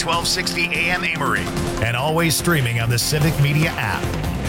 1260 AM Amory, and always streaming on the Civic Media app.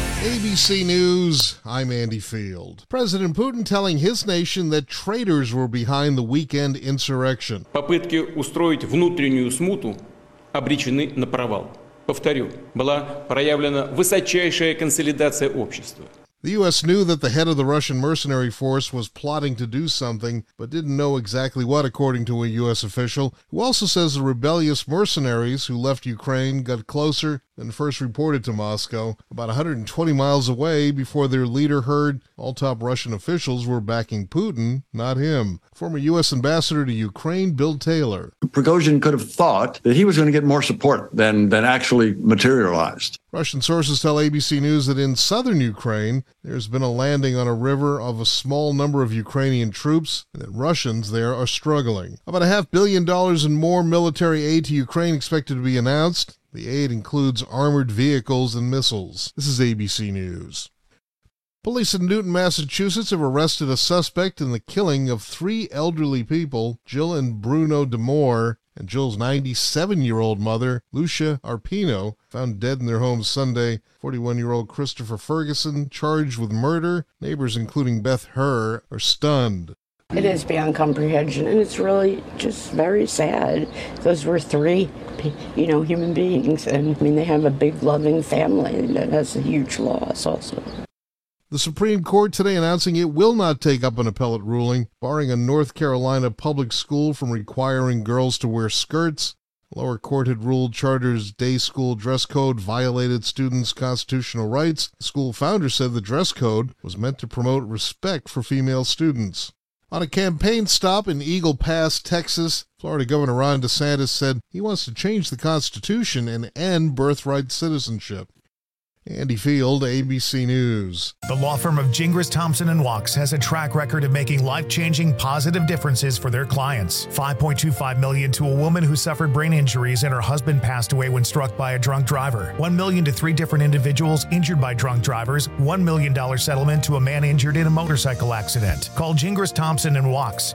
ABC News, I'm Andy Field. President Putin telling his nation that traitors were behind the weekend insurrection. Попытки устроить внутреннюю смуту обречены на провал. Повторю, была проявлена высочайшая консолидация общества. The U.S. knew that the head of the Russian mercenary force was plotting to do something, but didn't know exactly what, according to a U.S. official, who also says the rebellious mercenaries who left Ukraine got closer than first reported to Moscow, about 120 miles away before their leader heard all top Russian officials were backing Putin, not him. Former U.S. ambassador to Ukraine, Bill Taylor. Prigozhin could have thought that he was going to get more support than actually materialized. Russian sources tell ABC News that in southern Ukraine, there's been a landing on a river of a small number of Ukrainian troops, and that Russians there are struggling. About $500 million in more military aid to Ukraine expected to be announced. The aid includes armored vehicles and missiles. This is ABC News. Police in Newton, Massachusetts have arrested a suspect in the killing of 3 elderly people, Jill and Bruno Demore, and Jill's 97-year-old mother, Lucia Arpino, found dead in their home Sunday. 41-year-old Christopher Ferguson, charged with murder. Neighbors, including Beth Herr, are stunned. It is beyond comprehension, and it's really just very sad. Those were 3, human beings, and they have a big, loving family that has a huge loss also. The Supreme Court today announcing it will not take up an appellate ruling, barring a North Carolina public school from requiring girls to wear skirts. The lower court had ruled charter's day school dress code violated students' constitutional rights. The school founder said the dress code was meant to promote respect for female students. On a campaign stop in Eagle Pass, Texas, Florida Governor Ron DeSantis said he wants to change the Constitution and end birthright citizenship. Andy Field, ABC News. The law firm of Gingras, Thompson & Wachs has a track record of making life-changing positive differences for their clients. $5.25 million to a woman who suffered brain injuries and her husband passed away when struck by a drunk driver. $1 million to 3 different individuals injured by drunk drivers. $1 million settlement to a man injured in a motorcycle accident. Call Gingras, Thompson & Wachs,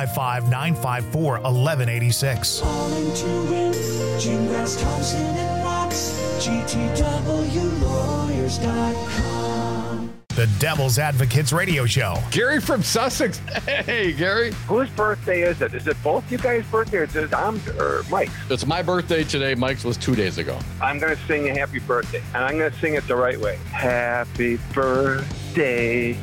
855-954-1186. Calling to win, Gingras, Thompson & Wachs, GTWLawyers.com. The Devil's Advocates Radio Show. Gary from Sussex. Hey, Gary. Whose birthday is it? Is it both you guys' birthday or is it or Mike's? It's my birthday today. Mike's was 2 days ago. I'm going to sing a happy birthday, and I'm going to sing it the right way. Happy birthday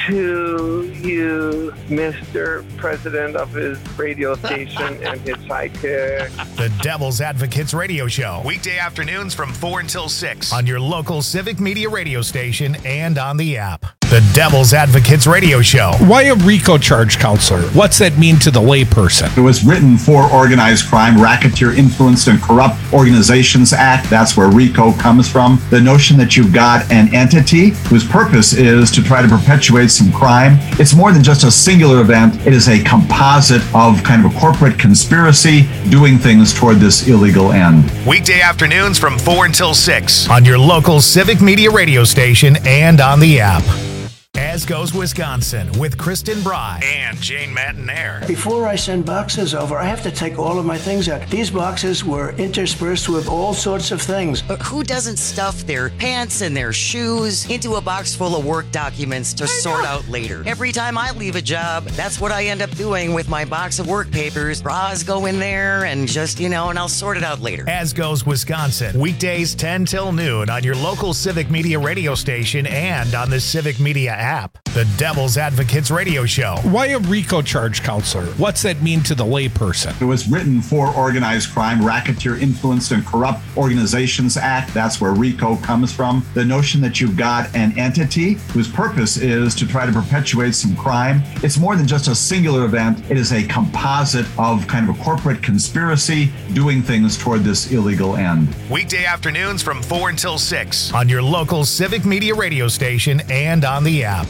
to you, Mr. President of his radio station and his sidekick. The Devil's Advocates Radio Show. Weekday afternoons from 4 until 6 on your local Civic Media radio station and on the app. The Devil's Advocates Radio Show. Why a RICO charge, counselor? What's that mean to the layperson? It was written for Organized Crime, Racketeer Influenced and Corrupt Organizations Act. That's where RICO comes from. The notion that you've got an entity whose purpose is to try to perpetuate some crime. It's more than just a singular event. It is a composite of kind of a corporate conspiracy doing things toward this illegal end. Weekday afternoons from 4 until 6 on your local Civic Media radio station and on the app. As Goes Wisconsin with Kristen Bry and Jane Mattinaire. Before I send boxes over, I have to take all of my things out. These boxes were interspersed with all sorts of things. Who doesn't stuff their pants and their shoes into a box full of work documents to sort out later? Every time I leave a job, that's what I end up doing with my box of work papers. Bras go in there and just, and I'll sort it out later. As Goes Wisconsin, weekdays 10 till noon on your local Civic Media radio station and on the Civic Media app. The Devil's Advocates Radio Show. Why a RICO charge, counselor? What's that mean to the layperson? It was written for Organized Crime, Racketeer Influenced and Corrupt Organizations Act. That's where RICO comes from. The notion that you've got an entity whose purpose is to try to perpetuate some crime. It's more than just a singular event. It is a composite of kind of a corporate conspiracy doing things toward this illegal end. Weekday afternoons from 4 until 6 on your local Civic Media radio station and on the app.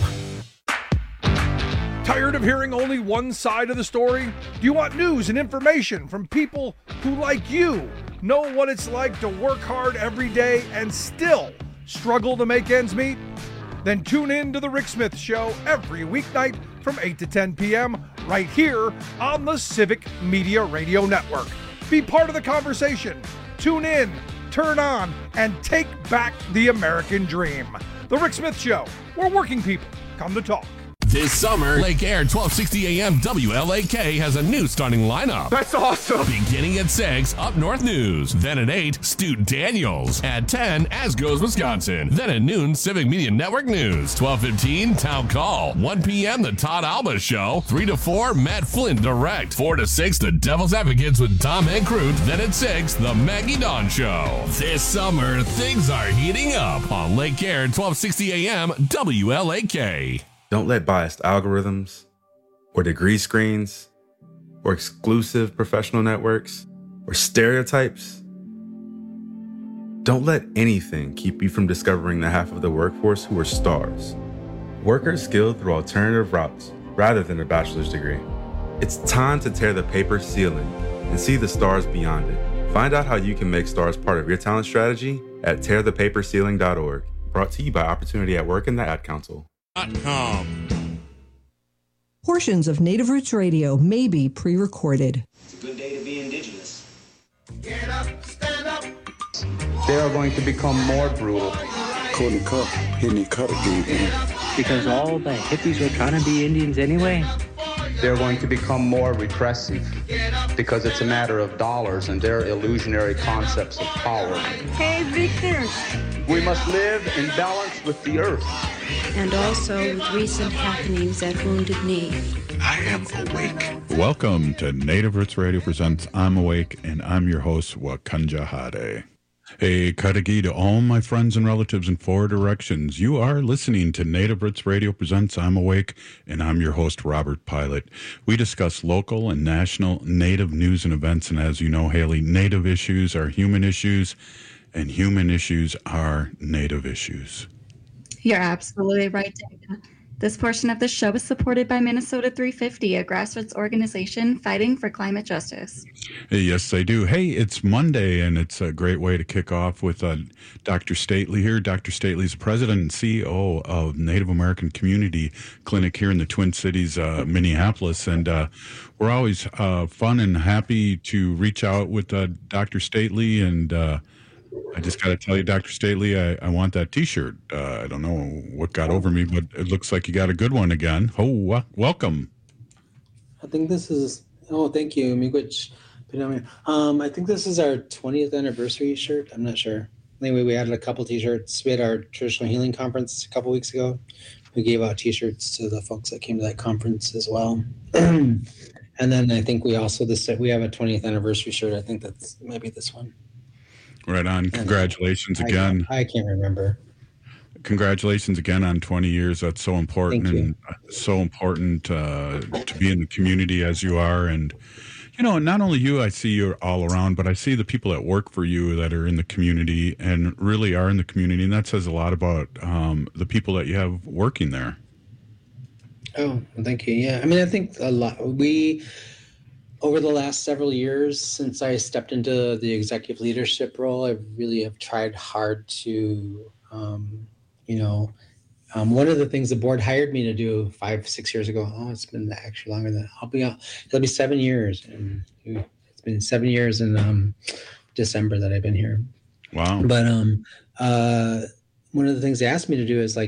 Tired of hearing only one side of the story? Do you want news and information from people who, like you, know what it's like to work hard every day and still struggle to make ends meet? Then tune in to The Rick Smith Show every weeknight from 8 to 10 p.m. right here on the Civic Media Radio Network. Be part of the conversation. Tune in, turn on, and take back the American dream. The Rick Smith Show, where working people come to talk. This summer, Lake Air 1260 AM WLAK has a new starting lineup. That's awesome. Beginning at 6, Up North News. Then at 8, Stu Daniels. At 10, As Goes Wisconsin. Then at noon, Civic Media Network News. 12:15, Town Call. 1 p.m., The Todd Alba Show. 3 to 4, Matt Flynn Direct. 4 to 6, The Devil's Advocates with Tom Hankroot. Then at 6, The Maggie Dawn Show. This summer, things are heating up on Lake Air 1260 AM WLAK. Don't let biased algorithms or degree screens or exclusive professional networks or stereotypes. Don't let anything keep you from discovering the half of the workforce who are stars. Workers skilled through alternative routes rather than a bachelor's degree. It's time to tear the paper ceiling and see the stars beyond it. Find out how you can make stars part of your talent strategy at tearthepaperceiling.org. Brought to you by Opportunity at Work and the Ad Council. Portions of Native Roots Radio may be pre-recorded. It's a good day to be indigenous. Get up, stand up. They are going to become more brutal. Couldn't cut, hitting cut again. Because all the hippies were trying to be Indians anyway. They're going to become more repressive because it's a matter of dollars and their illusionary concepts of power. Hey, Victor. We must live in balance with the earth. And also with recent happenings at Wounded Knee. I am awake. Welcome to Native Roots Radio presents I'm Awake, and I'm your host, Wakanja Hade. Hey, Kadagi to all my friends and relatives in 4 directions. You are listening to Native Roots Radio presents I'm Awake, and I'm your host, Robert Pilot. We discuss local and national Native news and events, and as you know, Haley, Native issues are human issues, and human issues are Native issues. You're absolutely right, Dana. This portion of the show is supported by Minnesota 350, a grassroots organization fighting for climate justice. Yes, they do. Hey, it's Monday, and it's a great way to kick off with Dr. Stately here. Dr. Stately is the president and CEO of Native American Community Clinic here in the Twin Cities, Minneapolis. And we're always fun and happy to reach out with Dr. Stately, and I just got to tell you, Dr. Stately, I want that T-shirt. I don't know what got over me, but it looks like you got a good one again. Oh, welcome. I think this is, thank you, Miigwech. I think this is our 20th anniversary shirt. I'm not sure. Anyway, we added a couple T-shirts. We had our traditional healing conference a couple weeks ago. We gave out T-shirts to the folks that came to that conference as well. And then I think we also, we have a 20th anniversary shirt. I think that's maybe this one. Right on. Congratulations again. I can't remember. Congratulations again on 20 years. That's so important, and so important to be in the community as you are. And, you know, not only you, I see you all around, but I see the people that work for you that are in the community and really are in the community. And that says a lot about the people that you have working there. Oh, thank you. Yeah. I mean, I think a lot. Over the last several years, since I stepped into the executive leadership role, I really have tried hard to, one of the things the board hired me to do 5-6 years ago. Oh, it's been actually longer than it'll be 7 years. And it's been 7 years in December that I've been here. Wow. But one of the things they asked me to do is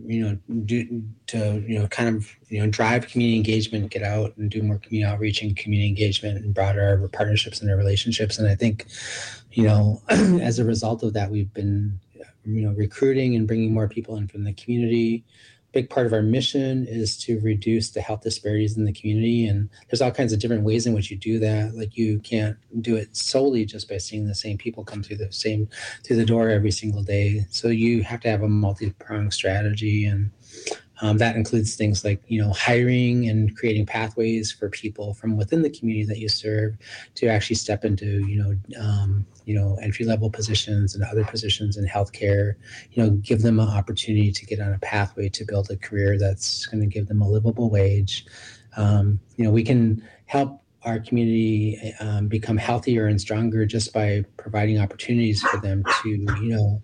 drive community engagement, get out and do more community outreach and community engagement and broaden our partnerships and our relationships. And I think, as a result of that, we've been, recruiting and bringing more people in from the community. Big part of our mission is to reduce the health disparities in the community. And there's all kinds of different ways in which you do that. Like, you can't do it solely just by seeing the same people come through the door every single day. So you have to have a multi-pronged strategy. And that includes things like, hiring and creating pathways for people from within the community that you serve to actually step into, entry-level positions and other positions in healthcare, give them an opportunity to get on a pathway to build a career that's going to give them a livable wage. We can help our community become healthier and stronger just by providing opportunities for them to,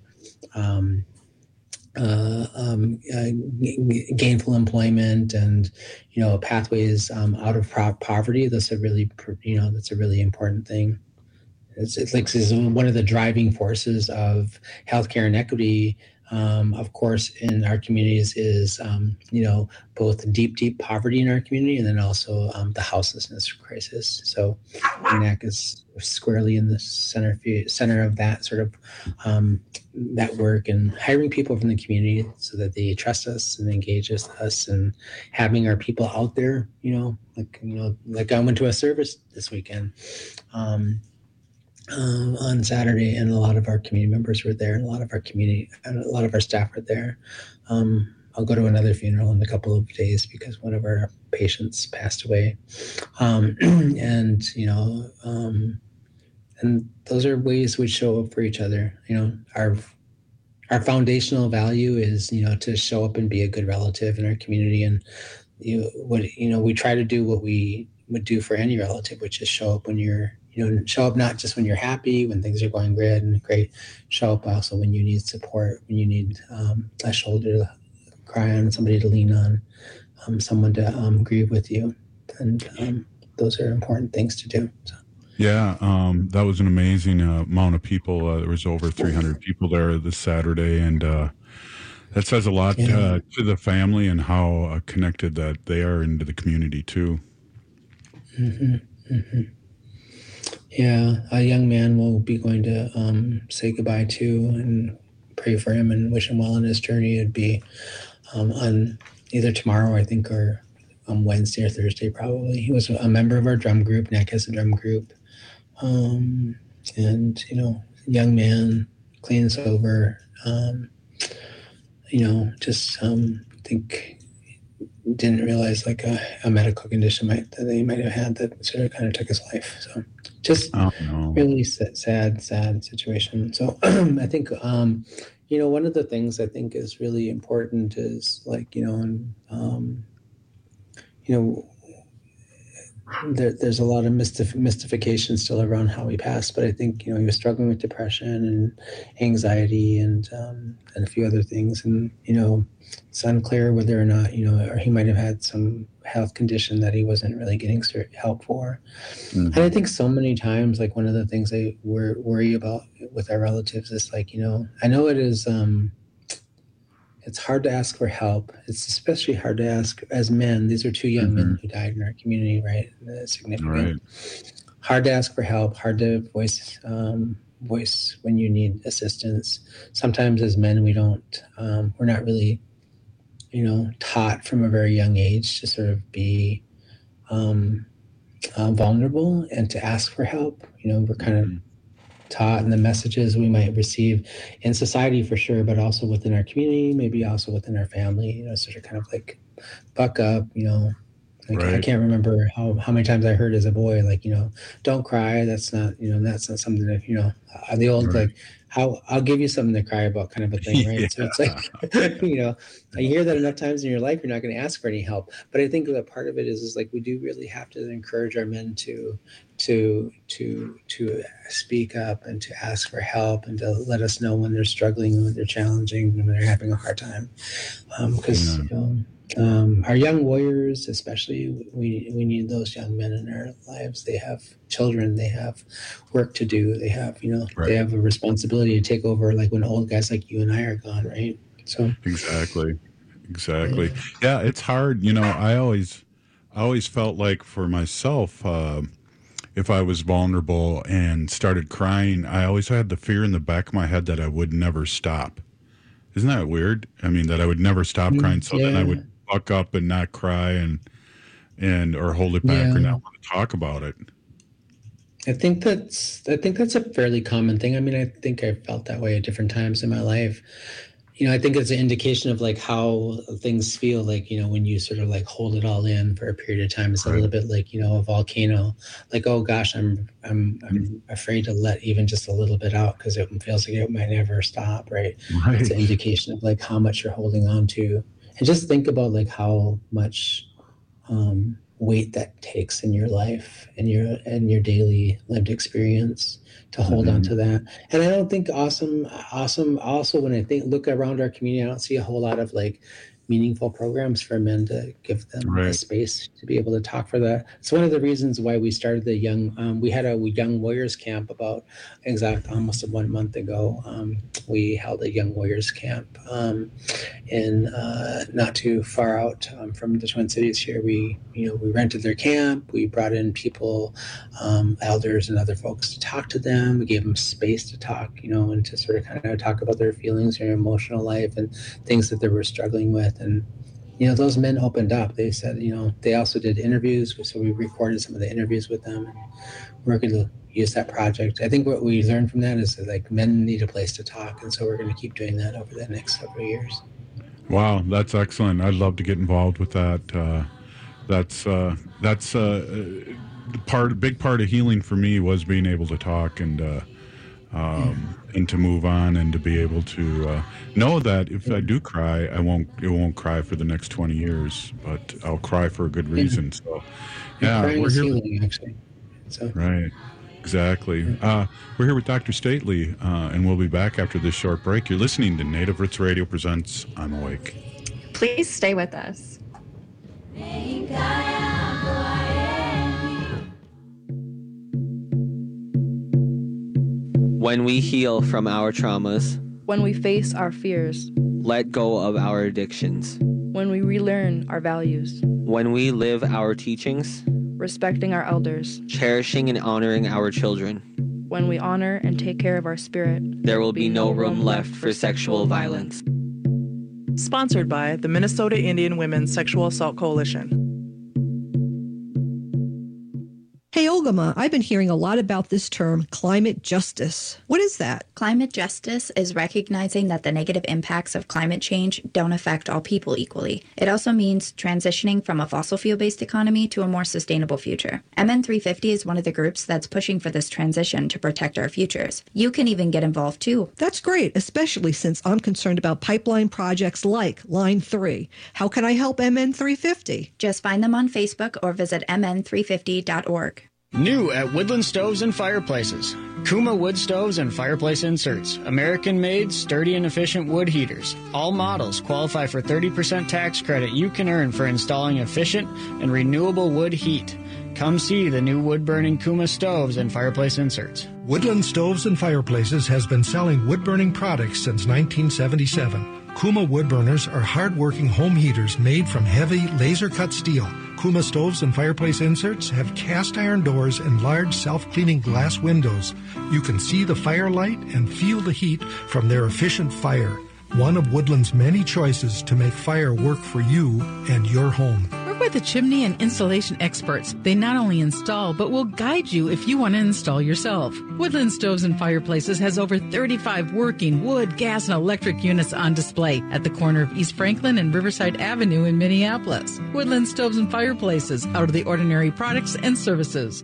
gainful employment and pathways out of poverty. That's a really important thing. it's like this is one of the driving forces of healthcare inequity. Of course, in our communities is, both deep poverty in our community, and then also the houselessness crisis. So NAC is squarely in the center of that sort of that work, and hiring people from the community so that they trust us and engage with us, and having our people out there. Like I went to a service this weekend. On Saturday, and a lot of our community members were there, and a lot of our staff were there. I'll go to another funeral in a couple of days because one of our patients passed away. And those are ways we show up for each other. Our foundational value is, to show up and be a good relative in our community. And we try to do what we would do for any relative, which is show up when you're, show up not just when you're happy, when things are going great, show up also when you need support, when you need a shoulder to cry on, somebody to lean on, someone to grieve with you. And those are important things to do. So. Yeah, that was an amazing amount of people. There was over 300 people there this Saturday, and that says a lot to the family and how connected that they are into the community too. Mm-hmm. Mm-hmm. Yeah, a young man we'll be going to say goodbye to and pray for him and wish him well on his journey. It'd be on either tomorrow, I think, or on Wednesday or Thursday, probably. He was a member of our drum group. NAC has a drum group. And, young man, clean and sober, think didn't realize like a medical condition that he might have had that sort of kind of took his life. So just really sad situation. So I think, one of the things I think is really important is like, there's a lot of mystification still around how he passed, but I think, he was struggling with depression and anxiety and a few other things. And, it's unclear whether or not, or he might have had some health condition that he wasn't really getting help for. Mm-hmm. And I think so many times, like one of the things I worry about with our relatives is like, I know it is, it's hard to ask for help. It's especially hard to ask as men. These are two young men who died in our community, right? Significant. Right. Hard to ask for help. Hard to voice when you need assistance. Sometimes as men, we don't. We're not really, taught from a very young age to sort of be vulnerable and to ask for help. We're kind of taught, and the messages we might receive in society for sure, but also within our community, maybe also within our family, sort of kind of like buck up, right. I can't remember how many times I heard as a boy, like, don't cry. That's not something that, the old, right. Like, I'll give you something to cry about kind of a thing, right? Yeah. So it's like, you hear that enough times in your life, you're not going to ask for any help. But I think that part of it is like, we do really have to encourage our men to speak up and to ask for help and to let us know when they're struggling, when they're challenging, when they're having a hard time. Because, our young warriors, especially, we need those young men in our lives. They have children, they have work to do, they have, right. They have a responsibility to take over, like when old guys like you and I are gone, right? So exactly. Yeah, it's hard. I always felt like for myself, if I was vulnerable and started crying, I always had the fear in the back of my head that I would never stop. Isn't that weird? I mean, that I would never stop crying. So then I would buck up and not cry and or hold it back or not want to talk about it. I think that's a fairly common thing. I mean, I think I've felt that way at different times in my life. I think it's an indication of like how things feel like, when you sort of like hold it all in for a period of time. It's a little bit like, a volcano, like, oh gosh, I'm afraid to let even just a little bit out because it feels like it might never stop. Right. It's an indication of like how much you're holding on to, and just think about like how much weight that takes in your life and your daily lived experience to hold on to that. And I don't think awesome also when I look around our community, I don't see a whole lot of like meaningful programs for men to give them the space to be able to talk for that. It's one of the reasons why we started the we had a Young Warriors Camp about almost 1 month ago. We held a Young Warriors Camp in not too far out from the Twin Cities here. We rented their camp. We brought in people, elders and other folks to talk to them. We gave them space to talk, and to sort of kind of talk about their feelings, their emotional life, and things that they were struggling with. And those men opened up. They said, they also did interviews, so we recorded some of the interviews with them, and we're going to use that project. I think what we learned from that is that men need a place to talk, and so we're going to keep doing that over the next several years. Wow, that's excellent. I'd love to get involved with that. That's a big part of healing for me was being able to talk and to move on and to be able to know that if I do cry, it won't cry for the next 20 years, but I'll cry for a good reason. So, yeah, we're here. Healing, actually. So. Right, exactly. We're here with Dr. Stately, and we'll be back after this short break. You're listening to Native Roots Radio presents I'm Awake. Please stay with us. When we heal from our traumas, when we face our fears, let go of our addictions, when we relearn our values, when we live our teachings, respecting our elders, cherishing and honoring our children, when we honor and take care of our spirit, there will be no room left for sexual violence. Sponsored by the Minnesota Indian Women's Sexual Assault Coalition. Hey, Olgama, I've been hearing a lot about this term, climate justice. What is that? Climate justice is recognizing that the negative impacts of climate change don't affect all people equally. It also means transitioning from a fossil fuel-based economy to a more sustainable future. MN350 is one of the groups that's pushing for this transition to protect our futures. You can even get involved too. That's great, especially since I'm concerned about pipeline projects like Line 3. How can I help MN350? Just find them on Facebook or visit mn350.org. New at Woodland Stoves and Fireplaces. Kuma wood stoves and fireplace inserts. American-made, sturdy and efficient wood heaters. All models qualify for 30% tax credit you can earn for installing efficient and renewable wood heat. Come see the new wood-burning Kuma stoves and fireplace inserts. Woodland Stoves and Fireplaces has been selling wood-burning products since 1977. Kuma wood burners are hard-working home heaters made from heavy, laser-cut steel. Kuma stoves and fireplace inserts have cast-iron doors and large self-cleaning glass windows. You can see the firelight and feel the heat from their efficient fire. One of Woodland's many choices to make fire work for you and your home. We're with the chimney and installation experts. They not only install, but will guide you if you want to install yourself. Woodland Stoves and Fireplaces has over 35 working wood, gas, and electric units on display at the corner of East Franklin and Riverside Avenue in Minneapolis. Woodland Stoves and Fireplaces, out of the ordinary products and services.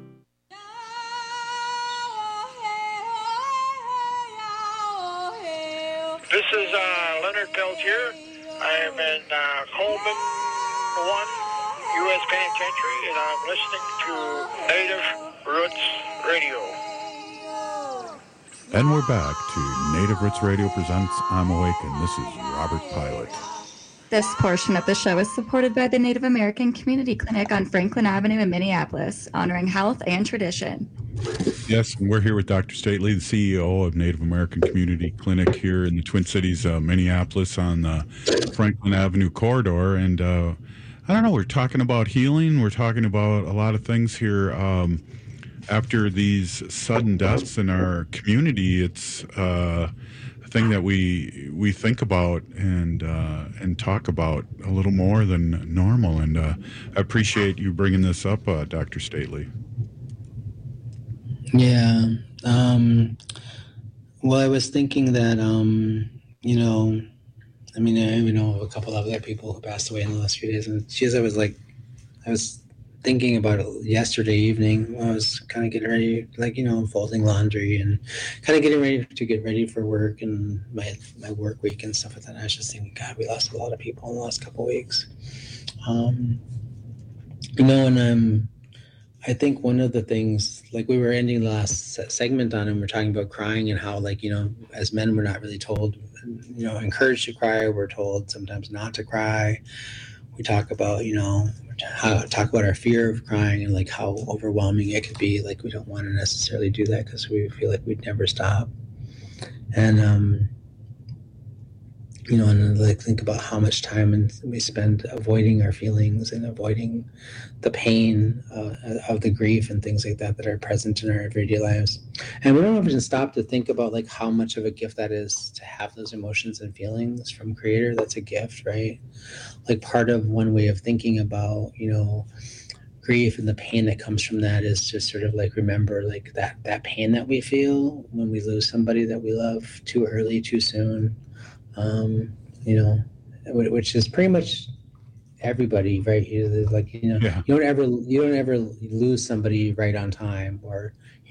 This is Leonard Peltier. I am in Coleman 1 U.S. Penitentiary, and I'm listening to Native Roots Radio. And we're back to Native Roots Radio presents I'm Awake, and this is Robert Pilot. This portion of the show is supported by the Native American Community Clinic on Franklin Avenue in Minneapolis, honoring health and tradition. Yes, and we're here with Dr. Stately, the CEO of Native American Community Clinic here in the Twin Cities, Minneapolis, on the Franklin Avenue corridor. And I don't know, we're talking about healing. We're talking about a lot of things here. After these sudden deaths in our community, it's a thing that we think about and talk about a little more than normal. And I appreciate you bringing this up, Dr. Stately. Yeah. Well, I was thinking that, I even know of a couple of other people who passed away in the last few days. And I was thinking about it yesterday evening. I was kind of getting ready, folding laundry and kind of getting ready to get ready for work and my work week and stuff like that. And I was just thinking, God, we lost a lot of people in the last couple of weeks. And I think one of the things, like we were ending the last segment on, and we're talking about crying and how, like, as men, we're not really told, encouraged to cry. We're told sometimes not to cry. We talk about, talk about our fear of crying and like how overwhelming it could be. Like we don't want to necessarily do that because we feel like we'd never stop. And, and like think about how much time we spend avoiding our feelings and avoiding the pain of the grief and things like that are present in our everyday lives. And we don't even stop to think about like how much of a gift that is to have those emotions and feelings from Creator. That's a gift, right? Like part of one way of thinking about, grief and the pain that comes from that is to sort of like remember like that pain that we feel when we lose somebody that we love too early, too soon. Which is pretty much everybody, right? You don't ever lose somebody right on time or,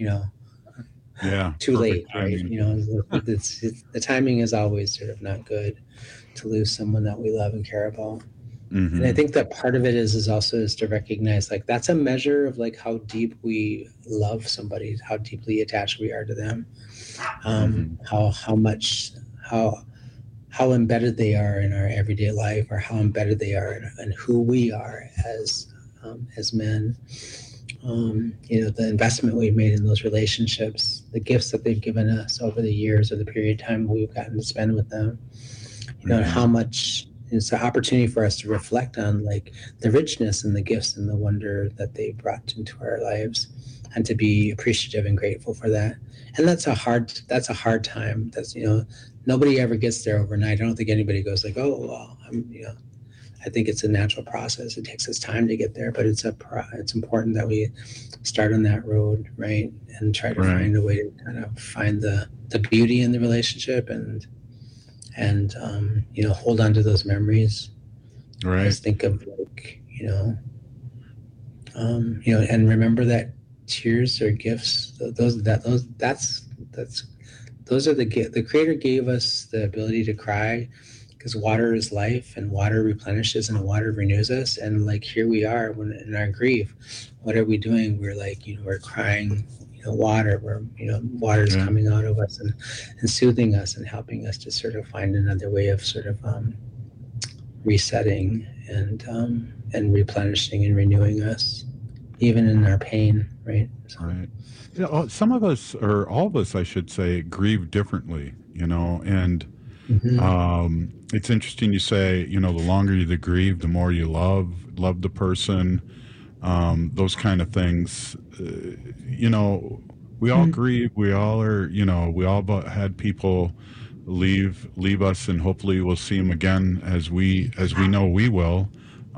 too late, right? The timing is always sort of not good to lose someone that we love and care about. Mm-hmm. And I think that part of it is also to recognize like that's a measure of like how deep we love somebody, how deeply attached we are to them, how embedded they are in our everyday life, or how embedded they are in who we are as men. The investment we've made in those relationships, the gifts that they've given us over the years or the period of time we've gotten to spend with them, and how much it's an opportunity for us to reflect on like the richness and the gifts and the wonder that they brought into our lives, and to be appreciative and grateful for that. And that's a hard time. That's, nobody ever gets there overnight. I don't think anybody goes like, oh, well, I think it's a natural process. It takes us time to get there, but it's important that we start on that road, right? And try to find a way to kind of find the beauty in the relationship and hold on to those memories. Right. Just think of like, and remember that tears are gifts. Those are the Creator gave us the ability to cry because water is life and water replenishes and water renews us. And like, here we are when in our grief, what are we doing? We're like, we're crying, water, where, water's coming out of us and soothing us and helping us to sort of find another way of sort of resetting and replenishing and renewing us, even in our pain, right? So. Right. Some of us, or all of us, I should say, grieve differently, and it's interesting you say, the longer you grieve, the more you love the person, those kind of things. We all grieve. We all are, we all had people leave us, and hopefully we'll see them again as we know we will.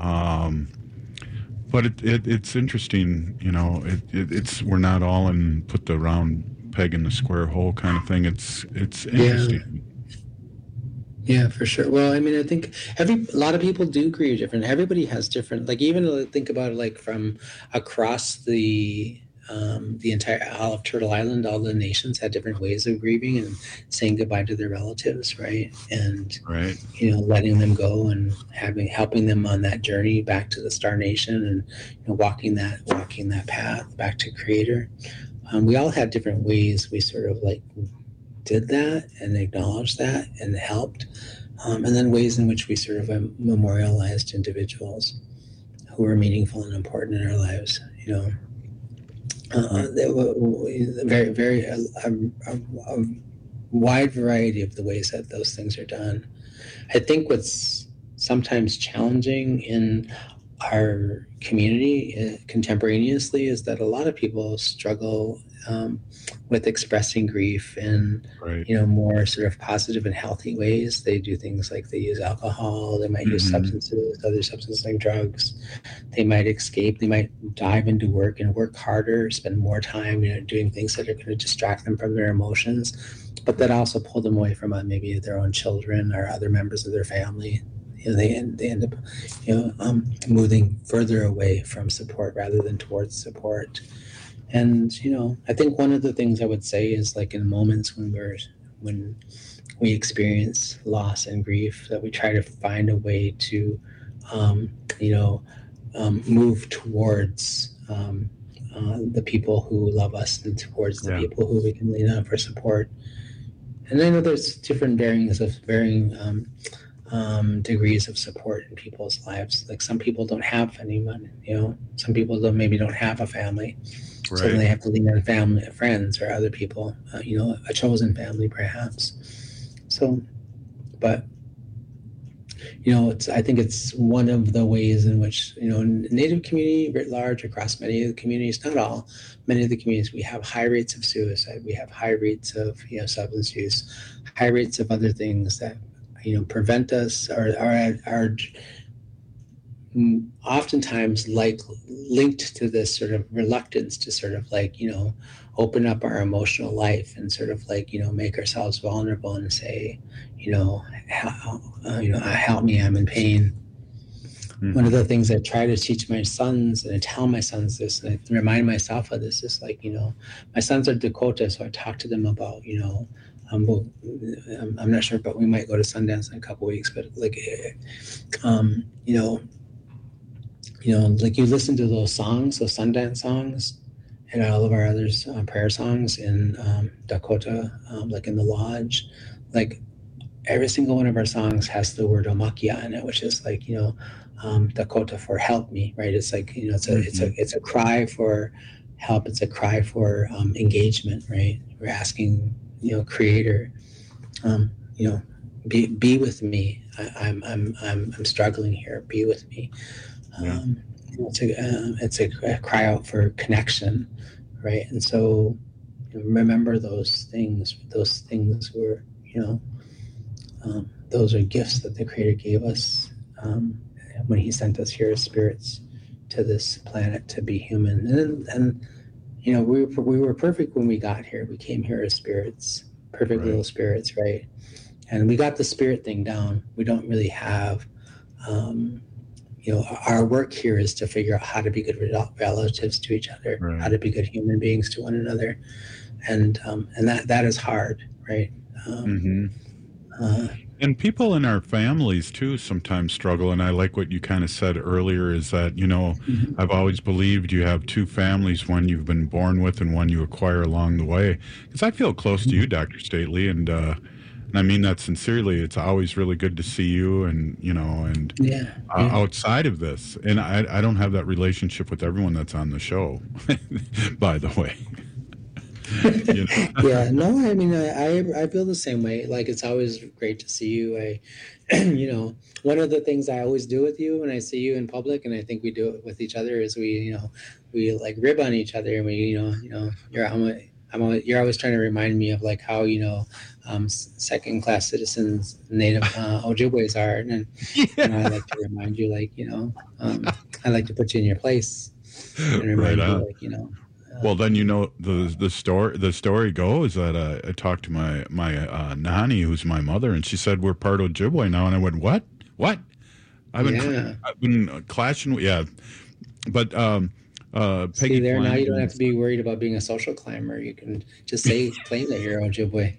But it's interesting, it's we're not all in put the round peg in the square hole kind of thing. It's interesting. Yeah, for sure. Well, I mean, I think a lot of people do grieve different. Everybody has different, like even think about it, like from across the entire all of Turtle Island, all the nations had different ways of grieving and saying goodbye to their relatives, right? And letting them go and helping them on that journey back to the Star Nation and walking that path back to Creator. We all had different ways we sort of like did that and acknowledged that and helped, and then ways in which we sort of memorialized individuals who were meaningful and important in our lives. There were very, very a wide variety of the ways that those things are done. I think what's sometimes challenging in our community contemporaneously is that a lot of people struggle with expressing grief in more sort of positive and healthy ways. They do things like they use alcohol, they might use substances, other substances like drugs. They might escape, they might dive into work and work harder, spend more time doing things that are going to distract them from their emotions, but that also pull them away from maybe their own children or other members of their family. They end up moving further away from support rather than towards support. And I think one of the things I would say is like in moments when we experience loss and grief, that we try to find a way to move towards the people who love us and towards the people who we can lean on for support. And I know there's different varying degrees of support in people's lives. Like some people don't have anyone, some people maybe don't have a family. Right. So they have to lean on family, friends, or other people, a chosen family perhaps. So, but, I think it's one of the ways in which, Native community writ large across many of the communities, not all, many of the communities, we have high rates of suicide. We have high rates of, substance use, high rates of other things that, prevent us or are oftentimes linked to this sort of reluctance to sort of open up our emotional life and sort of make ourselves vulnerable and say, help me, I'm in pain. Mm-hmm. One of the things I try to teach my sons, and I tell my sons this, and I remind myself of this, is my sons are Dakota, so I talk to them about, I'm not sure, but we might go to Sundance in a couple weeks, but you listen to those songs, those Sundance songs, and all of our others prayer songs in Dakota, in the lodge, every single one of our songs has the word Omakia in it, which is Dakota for help me, right? It's it's a cry for help. It's a cry for engagement, right? We're asking, Creator, be with me. I'm struggling here. Be with me. It's a cry out for connection, right? And so remember those things. Those things were, those are gifts that the Creator gave us when He sent us here as spirits to this planet to be human. And we were perfect when we got here. We came here as spirits, perfect little spirits, right? And we got the spirit thing down. We don't really have, our work here is to figure out how to be good relatives to each other, how to be good human beings to one another, and that is hard, right? And people in our families too sometimes struggle. And I like what you kind of said earlier is that, I've always believed you have two families, one you've been born with and one you acquire along the way. Because I feel close to you, Dr. Stately, and I mean that sincerely. It's always really good to see you and, outside of this. And I don't have that relationship with everyone that's on the show, by the way. Yeah, no, I mean, I feel the same way. It's always great to see you. One of the things I always do with you when I see you in public, and I think we do it with each other, is we rib on each other, and you're always trying to remind me of how second class citizens Native Ojibways are, and I like to remind you, I like to put you in your place and remind you, well, then the story goes that I talked to my nanny, who's my mother, and she said we're part Ojibwe now, and I went, what? I've been clashing, but Peggy. See there, now you don't have to be worried about being a social climber. You can just claim that you're Ojibwe.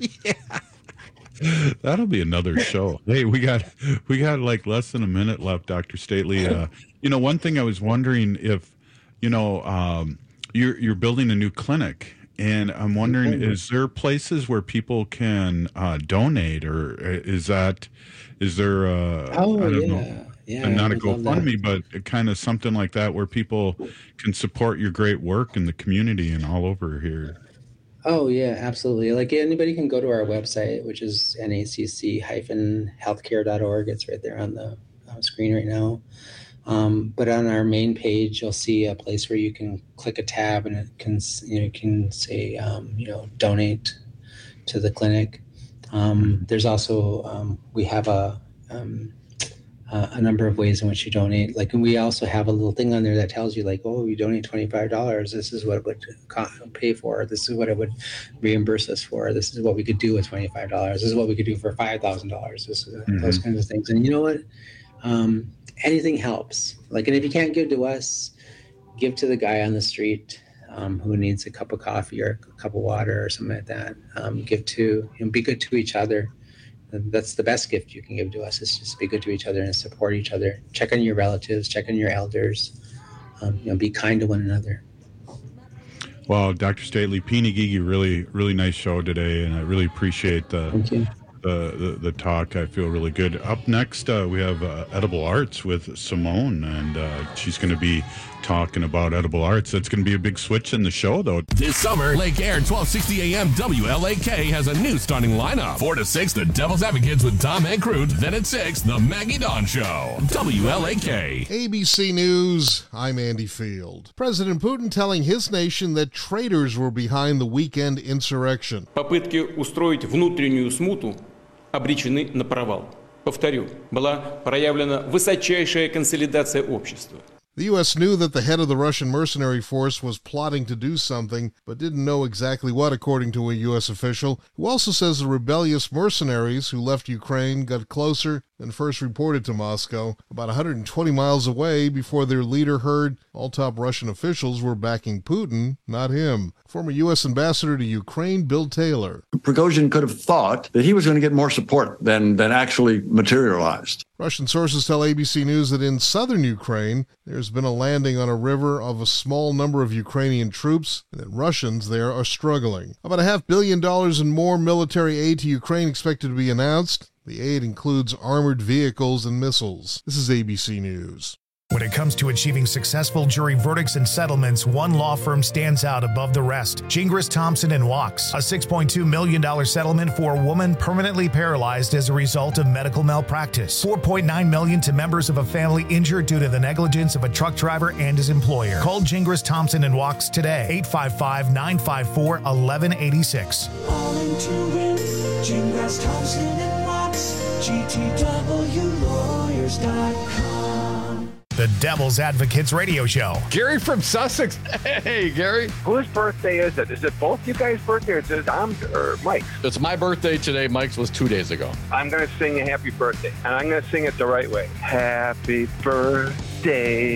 Yeah. That'll be another show. Hey, we got less than a minute left, Dr. Stately. One thing I was wondering if, you're building a new clinic, and I'm wondering, is there places where people can donate, or is there I don't know. Yeah, and not a GoFundMe, but kind of something like that where people can support your great work in the community and all over here? Oh, yeah, absolutely. Anybody can go to our website, which is nacc-healthcare.org. It's right there on the screen right now. But on our main page, you'll see a place where you can click a tab, and it can, you can say, donate to the clinic. There's also, we have a number of ways in which you donate. And we also have a little thing on there that tells you, you donate $25. This is what it would pay for. This is what it would reimburse us for. This is what we could do with $25. This is what we could do for $5,000. Those kinds of things. And you know what? Anything helps. And if you can't give to us, give to the guy on the street who needs a cup of coffee or a cup of water or something like that. Give to, be good to each other. That's the best gift you can give to us, is just be good to each other and support each other. Check on your relatives, check on your elders, be kind to one another. Well, Dr. Stately, Pinagigi, really nice show today, and I really appreciate the talk. I feel really good. Up next, we have Edible Arts with Simone, and she's going to be talking about edible arts. That's going to be a big switch in the show, though. This summer, Lake Air 1260 AM WLAK has a new starting lineup. 4 to 6, The Devil's Advocates with Tom Hankrut. Then at 6, The Maggie Dawn Show. WLAK. ABC News, I'm Andy Field. President Putin telling his nation that traitors were behind the weekend insurrection. Попытки устроить внутреннюю смуту обречены на провал. Повторю, была проявлена высочайшая консолидация общества. The U.S. knew that the head of the Russian mercenary force was plotting to do something, but didn't know exactly what, according to a U.S. official, who also says the rebellious mercenaries who left Ukraine got closer than first reported to Moscow, about 120 miles away before their leader heard all top Russian officials were backing Putin, not him. Former U.S. Ambassador to Ukraine, Bill Taylor. Prigozhin could have thought that he was going to get more support than actually materialized. Russian sources tell ABC News that in southern Ukraine, there's been a landing on a river of a small number of Ukrainian troops, and that Russians there are struggling. About $500 million in more military aid to Ukraine expected to be announced. The aid includes armored vehicles and missiles. This is ABC News. When it comes to achieving successful jury verdicts and settlements, one law firm stands out above the rest. Gingras, Thompson & Wachs, a $6.2 million settlement for a woman permanently paralyzed as a result of medical malpractice. $4.9 million to members of a family injured due to the negligence of a truck driver and his employer. Call Gingras, Thompson & Wachs today, 855-954-1186. All into it, Gingras, Thompson & Wachs, GTWlawyers.com. The Devil's Advocates Radio Show. Gary from Sussex. Hey, Gary. Whose birthday is it? Is it both you guys' birthday or is it Tom's or Mike's? It's my birthday today. Mike's was 2 days ago. I'm going to sing a happy birthday, and I'm going to sing it the right way. Happy birthday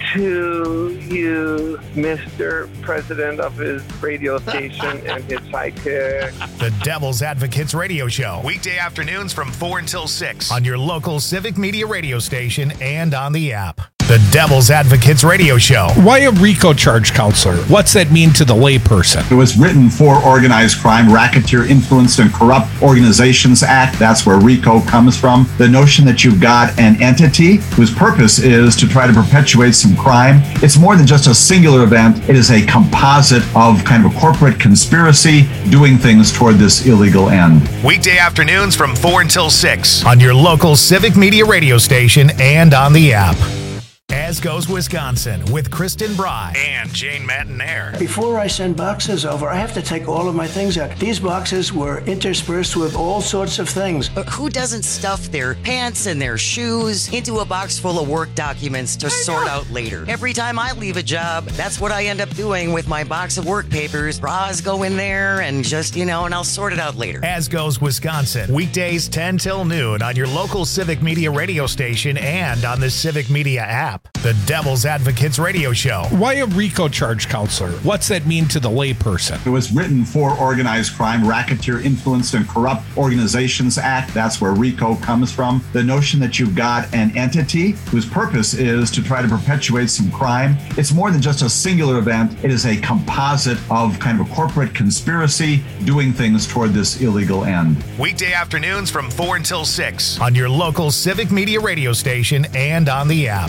to you, Mr. President of his radio station and his sidekick. The Devil's Advocates Radio Show. Weekday afternoons from 4 until 6 on your local Civic Media radio station and on the app. The Devil's Advocates Radio Show. Why a RICO charge, counselor? What's that mean to the layperson? It was written for Organized Crime, Racketeer, Influenced, and Corrupt Organizations Act. That's where RICO comes from. The notion that you've got an entity whose purpose is to try to perpetuate some crime. It's more than just a singular event. It is a composite of kind of a corporate conspiracy doing things toward this illegal end. Weekday afternoons from 4 until 6 on your local Civic Media radio station and on the app. As Goes Wisconsin with Kristen Bry and Jane Matinaire. Before I send boxes over, I have to take all of my things out. These boxes were interspersed with all sorts of things. But who doesn't stuff their pants and their shoes into a box full of work documents to sort out later? Every time I leave a job, that's what I end up doing with my box of work papers. Bras go in there and just, and I'll sort it out later. As Goes Wisconsin, weekdays 10 till noon on your local Civic Media radio station and on the Civic Media app. The Devil's Advocates Radio Show. Why a RICO charge, counselor? What's that mean to the layperson? It was written for Organized Crime, Racketeer, Influenced, and Corrupt Organizations Act. That's where RICO comes from. The notion that you've got an entity whose purpose is to try to perpetuate some crime. It's more than just a singular event. It is a composite of kind of a corporate conspiracy doing things toward this illegal end. Weekday afternoons from 4 until 6 on your local Civic Media radio station and on the app.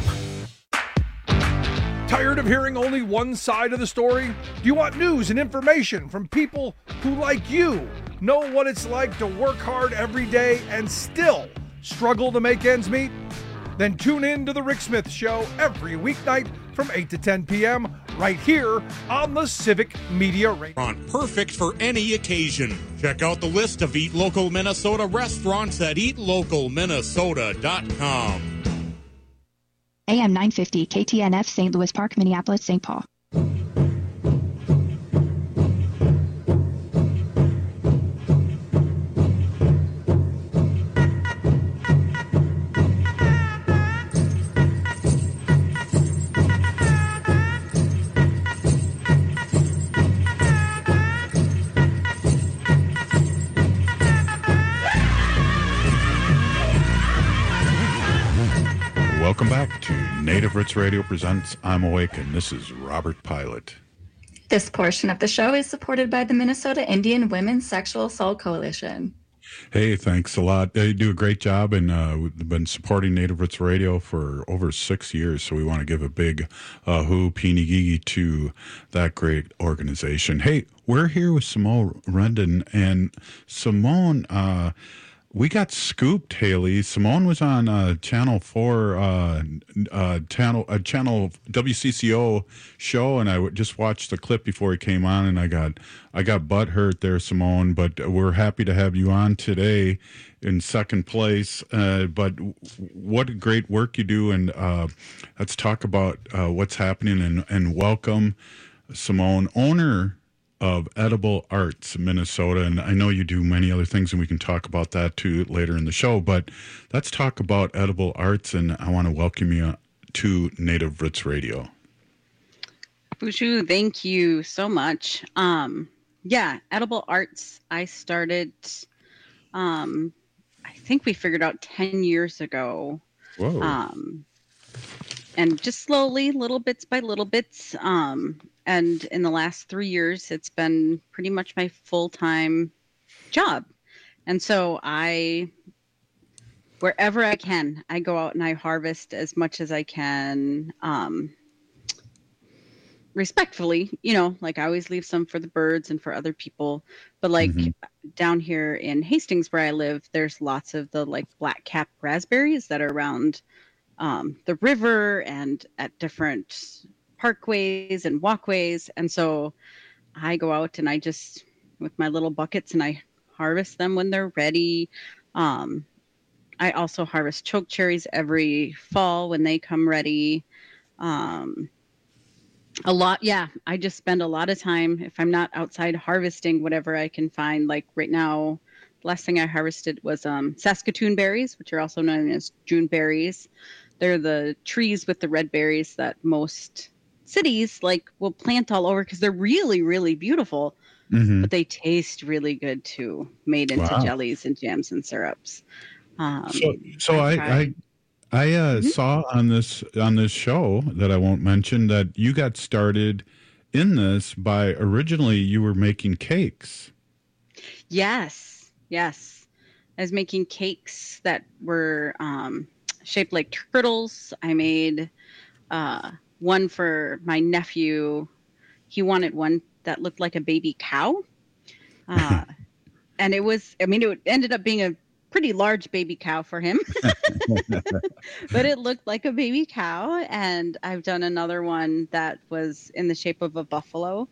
Tired of hearing only one side of the story? Do you want news and information from people who, like you, know what it's like to work hard every day and still struggle to make ends meet? Then tune in to The Rick Smith Show every weeknight from 8 to 10 p.m. right here on the Civic Media Radio. Perfect for any occasion. Check out the list of Eat Local Minnesota restaurants at eatlocalminnesota.com. AM 950 KTNF St. Louis Park, Minneapolis, St. Paul. Welcome back to Native Roots Radio presents I'm Awake, and this is Robert Pilot. This portion of the show is supported by the Minnesota Indian Women's Sexual Assault Coalition. Hey, thanks a lot. They do a great job, and we've been supporting Native Roots Radio for over 6 years, so we want to give a big peenigigi to that great organization. Hey, we're here with Simone Rendon, and Simone, we got scooped, Haley. Simone was on Channel 4, channel WCCO show, and I just watched the clip before he came on, and I got butt hurt there, Simone. But we're happy to have you on today in second place. But what great work you do, and let's talk about what's happening, and welcome Simone, owner of Edible Arts Minnesota, and I know you do many other things, and we can talk about that too later in the show, but let's talk about Edible Arts, and I want to welcome you to Native Roots Radio. Bushu, thank you so much. Edible Arts, I started, I think we figured out 10 years ago. Whoa. And just slowly, little bits by little bits, and in the last 3 years, it's been pretty much my full-time job. And so wherever I can, I go out and I harvest as much as I can, respectfully, like I always leave some for the birds and for other people. But like down here in Hastings where I live, there's lots of the like black-cap raspberries that are around the river and at different parkways and walkways, and so I go out and I just with my little buckets and I harvest them when they're ready. I also harvest choke cherries every fall when they come ready. I just spend a lot of time, if I'm not outside harvesting whatever I can find. Like right now, the last thing I harvested was Saskatoon berries, which are also known as June berries. They're the trees with the red berries that most cities will plant all over because they're really, really beautiful, but they taste really good too, made into jellies and jams and syrups. So I saw on this show that I won't mention that you got started in this by originally you were making cakes. Yes. I was making cakes that were shaped like turtles. I made one for my nephew. He wanted one that looked like a baby cow. And it ended up being a pretty large baby cow for him, but it looked like a baby cow. And I've done another one that was in the shape of a buffalo.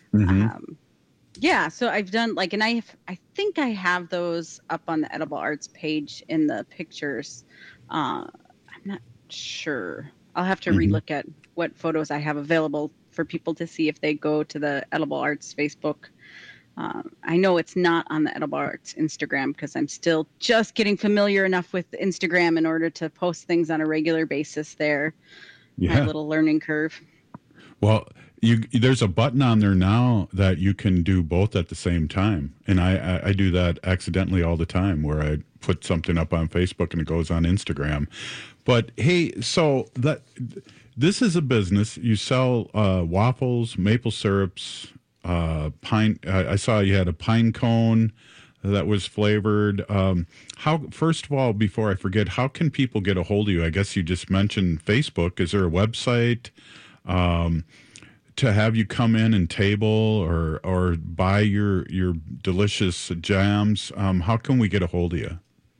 So I've done and I think I have those up on the Edible Arts page in the pictures. I'm not sure. I'll have to relook at what photos I have available for people to see if they go to the Edible Arts Facebook. I know it's not on the Edible Arts Instagram because I'm still just getting familiar enough with Instagram in order to post things on a regular basis there. Yeah. My little learning curve. Well, there's a button on there now that you can do both at the same time. And I do that accidentally all the time where I put something up on Facebook and it goes on Instagram. But hey, so this is a business. You sell waffles, maple syrups, pine. I saw you had a pine cone that was flavored. First of all, before I forget, how can people get a hold of you? I guess you just mentioned Facebook. Is there a website to have you come in and table or buy your delicious jams? How can we get a hold of you?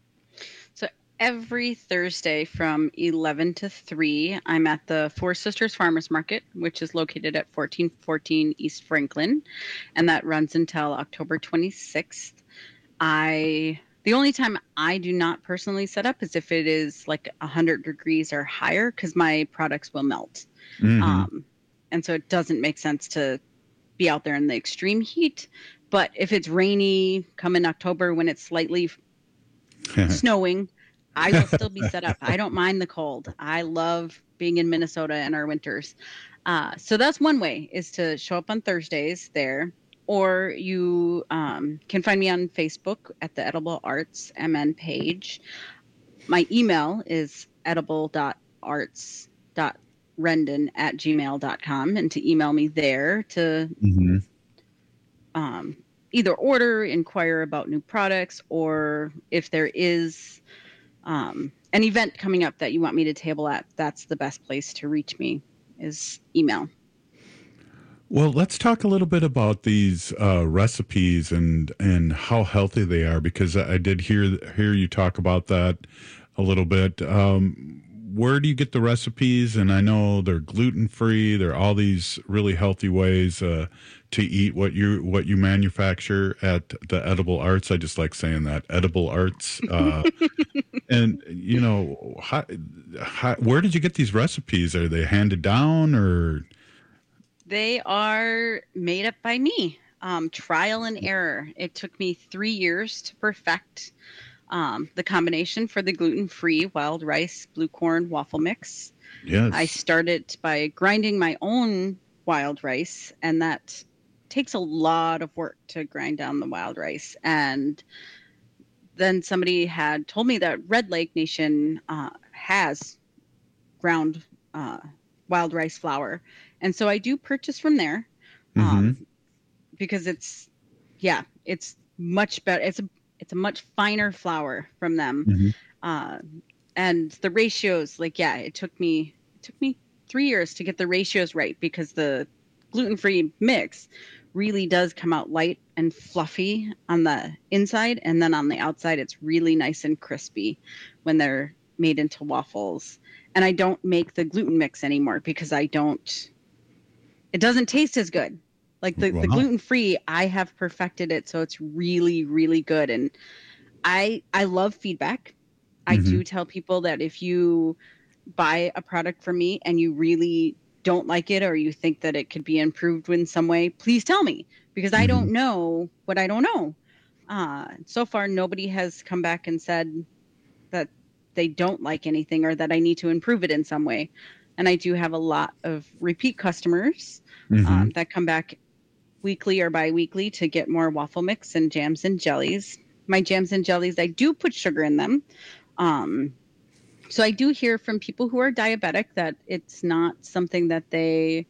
Every Thursday from 11 to 3, I'm at the Four Sisters Farmers Market, which is located at 1414 East Franklin, and that runs until October 26th. The only time I do not personally set up is if it is 100 degrees or higher, because my products will melt. And so it doesn't make sense to be out there in the extreme heat. But if it's rainy, come in October when it's slightly snowing, I will still be set up. I don't mind the cold. I love being in Minnesota in our winters. So that's one way, is to show up on Thursdays there. Or you can find me on Facebook at the Edible Arts MN page. My email is edible.arts rendon@gmail.com and to email me there to Mm-hmm. Either order, inquire about new products, or if there is an event coming up that you want me to table at, that's the best place to reach me is email. Well, let's talk a little bit about these recipes and how healthy they are, because I did hear you talk about that a little bit. Where do you get the recipes? And I know they're gluten-free. There are all these really healthy ways to eat what you manufacture at the Edible Arts. I just like saying that, Edible Arts. And you know, where did you get these recipes? Are they handed down or? They are made up by me. Trial and error. It took me 3 years to perfect the combination for the gluten-free wild rice blue corn waffle mix. Yes. I started by grinding my own wild rice, and that takes a lot of work to grind down the wild rice. And then somebody had told me that Red Lake Nation has ground wild rice flour. And so I do purchase from there because it's much better. It's a much finer flour from them. And the ratios, it took me 3 years to get the ratios right, because the gluten-free mix really does come out light and fluffy on the inside, and then on the outside it's really nice and crispy when they're made into waffles. And I don't make the gluten mix anymore because it doesn't taste as good. Like the gluten-free, I have perfected it so it's really, really good. And I love feedback. I do tell people that if you buy a product from me and you really don't like it, or you think that it could be improved in some way, please tell me, because I don't know what I don't know. So far, nobody has come back and said that they don't like anything or that I need to improve it in some way. And I do have a lot of repeat customers that come back weekly or bi-weekly to get more waffle mix and jams and jellies. My jams and jellies, I do put sugar in them. So I do hear from people who are diabetic that it's not something that they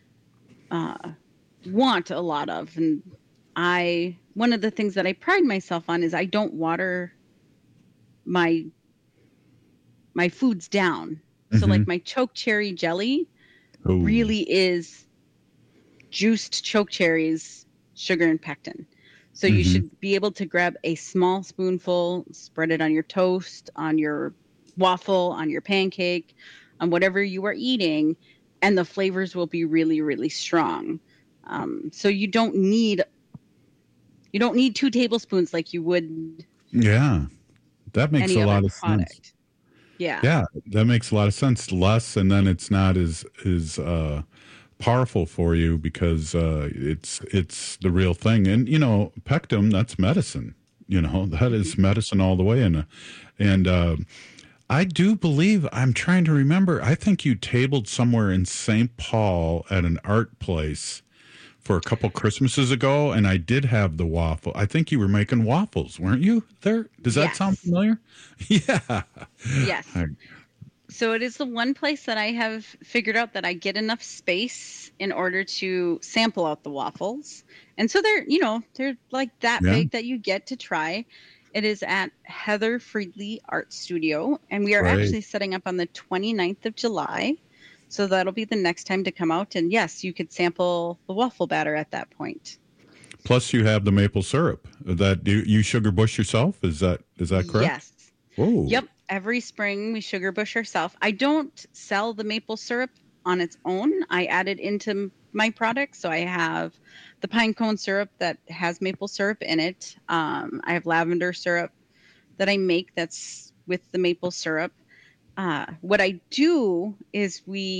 want a lot of. And one of the things that I pride myself on is I don't water my foods down. So like my choke cherry jelly really is juiced choke cherries, sugar and pectin. So you should be able to grab a small spoonful, spread it on your toast, on your waffle, on your pancake, on whatever you are eating, and the flavors will be really, really strong. So you don't need 2 tablespoons like you would. Yeah, that makes a lot of sense. Yeah, that makes a lot of sense. Less, and then it's not as powerful for you because it's the real thing. And you know, Pectum, that's medicine. You know, that is medicine all the way. And I do believe, I'm trying to remember, I think you tabled somewhere in St. Paul at an art place for a couple Christmases ago, and I did have the waffle. I think you were making waffles, weren't you there? Does that sound familiar? Yeah. Yes. So it is the one place that I have figured out that I get enough space in order to sample out the waffles. And so they're like that big that you get to try. It is at Heather Friedley Art Studio, and we are actually setting up on the 29th of July. So that'll be the next time to come out. And yes, you could sample the waffle batter at that point. Plus you have the maple syrup. That you sugar bush yourself? Is that correct? Yes. Whoa. Yep. Every spring we sugar bush ourselves. I don't sell the maple syrup on its own. I add it into my product. So I have the pine cone syrup that has maple syrup in it. I have lavender syrup that I make that's with the maple syrup. What I do is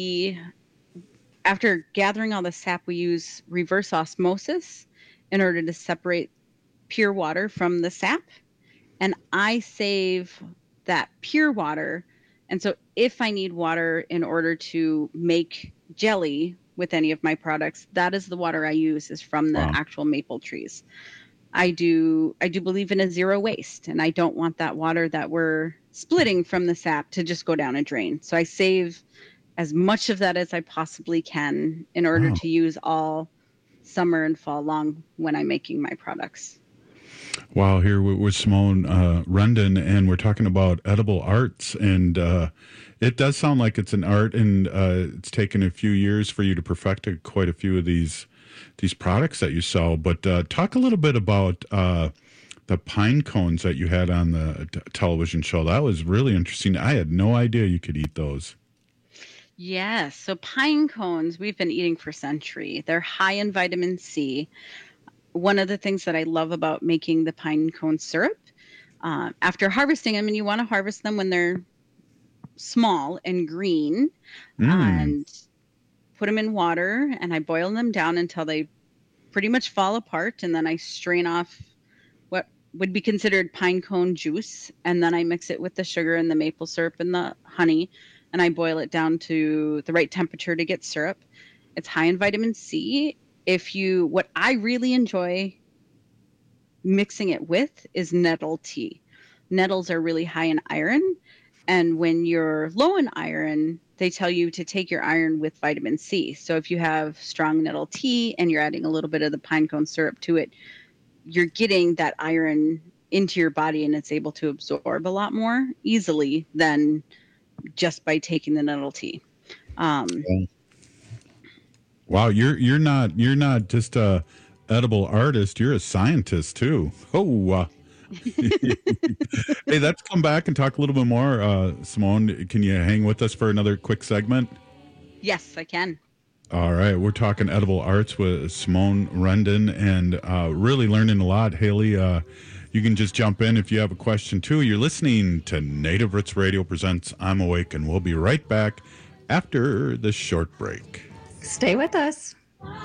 after gathering all the sap, we use reverse osmosis in order to separate pure water from the sap. And I save that pure water. And so if I need water in order to make jelly with any of my products, that is the water I use, is from the actual maple trees. I do believe in a zero waste, and I don't want that water that we're splitting from the sap to just go down a drain. So I save as much of that as I possibly can in order to use all summer and fall long when I'm making my products. Wow, here with Simone Rendon, and we're talking about edible arts, and it does sound like it's an art, and it's taken a few years for you to perfect quite a few of these products that you sell. But talk a little bit about the pine cones that you had on the television show. That was really interesting. I had no idea you could eat those. Yes, so pine cones we've been eating for centuries. They're high in vitamin C. One of the things that I love about making the pine cone syrup, after harvesting them, and you want to harvest them when they're small and green, and put them in water, and I boil them down until they pretty much fall apart, and then I strain off what would be considered pine cone juice, and then I mix it with the sugar and the maple syrup and the honey, and I boil it down to the right temperature to get syrup. It's high in vitamin C. What I really enjoy mixing it with is nettle tea. Nettles are really high in iron, and when you're low in iron, they tell you to take your iron with vitamin C. So if you have strong nettle tea and you're adding a little bit of the pine cone syrup to it, you're getting that iron into your body, and it's able to absorb a lot more easily than just by taking the nettle tea. Wow, you're not just a edible artist, you're a scientist too. Oh, hey, let's come back and talk a little bit more. Simone, can you hang with us for another quick segment? Yes, I can. All right, we're talking edible arts with Simone Rendon, and really learning a lot. Haley, you can just jump in if you have a question too. You're listening to Native Roots Radio presents I'm Awake, and we'll be right back after this short break. Stay with us.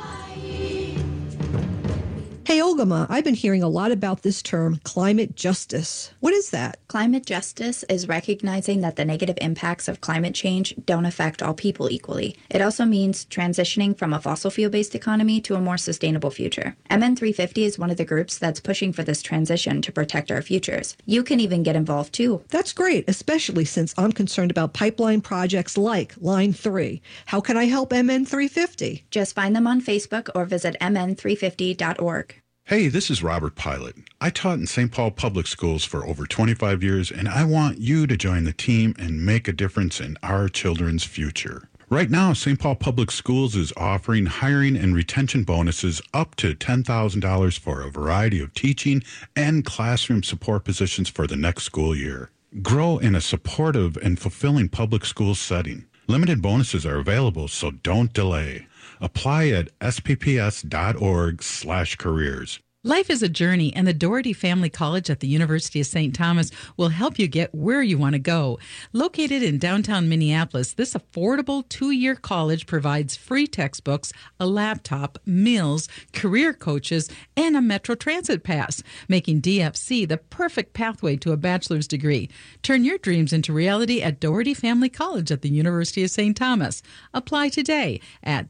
Hey, Olgama, I've been hearing a lot about this term, climate justice. What is that? Climate justice is recognizing that the negative impacts of climate change don't affect all people equally. It also means transitioning from a fossil fuel-based economy to a more sustainable future. MN350 is one of the groups that's pushing for this transition to protect our futures. You can even get involved too. That's great, especially since I'm concerned about pipeline projects like Line 3. How can I help MN350? Just find them on Facebook or visit mn350.org. Hey, this is Robert Pilot. I taught in St. Paul Public Schools for over 25 years, and I want you to join the team and make a difference in our children's future. Right now, St. Paul Public Schools is offering hiring and retention bonuses up to $10,000 for a variety of teaching and classroom support positions for the next school year. Grow in a supportive and fulfilling public school setting. Limited bonuses are available, so don't delay. Apply at spps.org/careers. Life is a journey, and the Doherty Family College at the University of St. Thomas will help you get where you want to go. Located in downtown Minneapolis, this affordable 2-year college provides free textbooks, a laptop, meals, career coaches, and a Metro Transit pass, making DFC the perfect pathway to a bachelor's degree. Turn your dreams into reality at Doherty Family College at the University of St. Thomas. Apply today at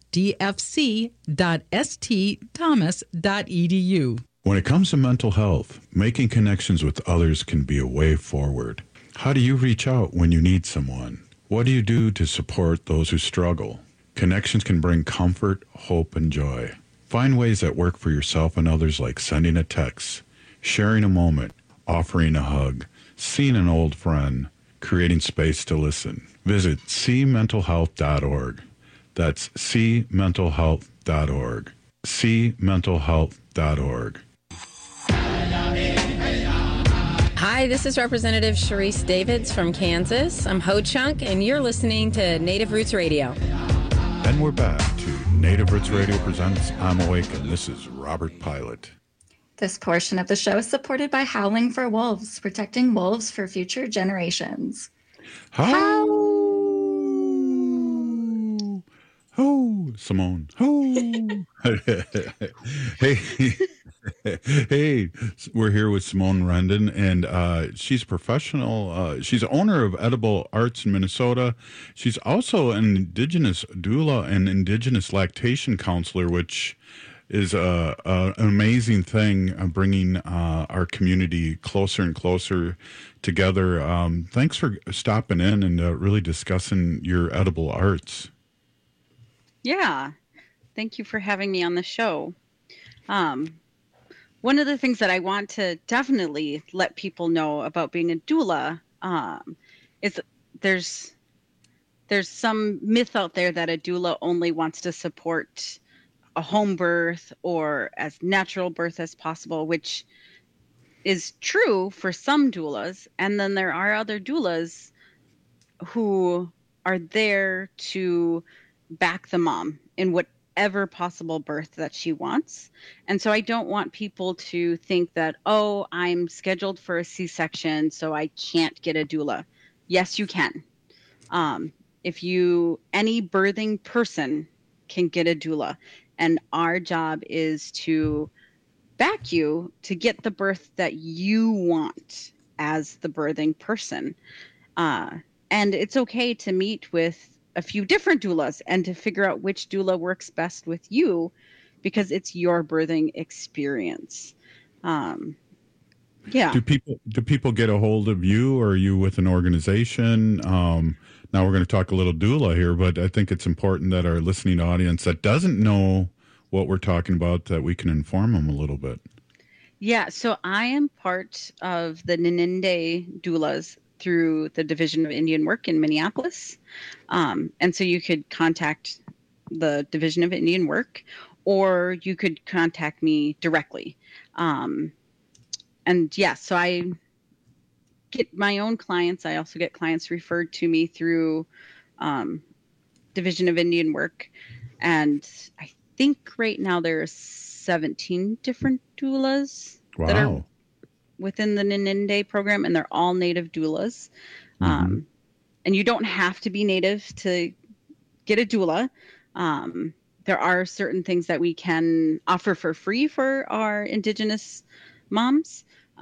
dfc.stthomas.edu. When it comes to mental health, making connections with others can be a way forward. How do you reach out when you need someone? What do you do to support those who struggle? Connections can bring comfort, hope, and joy. Find ways that work for yourself and others, like sending a text, sharing a moment, offering a hug, seeing an old friend, creating space to listen. Visit cmentalhealth.org. That's cmentalhealth.org. cmentalhealth.org. Hi, this is Representative Sharice Davids from Kansas. I'm Ho Chunk, and you're listening to Native Roots Radio. And we're back to Native Roots Radio presents I'm Awake, and this is Robert Pilot. This portion of the show is supported by Howling for Wolves, protecting wolves for future generations. Oh, Simone. Oh. Hey, we're here with Simone Rendon, and she's a professional. She's owner of Edible Arts in Minnesota. She's also an Indigenous doula and Indigenous lactation counselor, which is an amazing thing, bringing our community closer and closer together. Thanks for stopping in and really discussing your edible arts. Yeah. Thank you for having me on the show. One of the things that I want to definitely let people know about being a doula is there's some myth out there that a doula only wants to support a home birth or as natural birth as possible, which is true for some doulas. And then there are other doulas who are there to back the mom in whatever possible birth that she wants. And so I don't want people to think that, oh, I'm scheduled for a C-section, so I can't get a doula. Yes, you can. Any birthing person can get a doula. And our job is to back you to get the birth that you want as the birthing person. And it's okay to meet with a few different doulas and to figure out which doula works best with you, because it's your birthing experience. Yeah. Do people get a hold of you, or are you with an organization? Now we're going to talk a little doula here, but I think it's important that our listening audience that doesn't know what we're talking about, that we can inform them a little bit. Yeah, so I am part of the Nininde doulas through the Division of Indian Work in Minneapolis. And so you could contact the Division of Indian Work, or you could contact me directly. And yeah, so I get my own clients. I also get clients referred to me through Division of Indian Work. And I think right now there are 17 different doulas that are within the Nininde program, and they're all native doulas. And you don't have to be native to get a doula. There are certain things that we can offer for free for our Indigenous moms.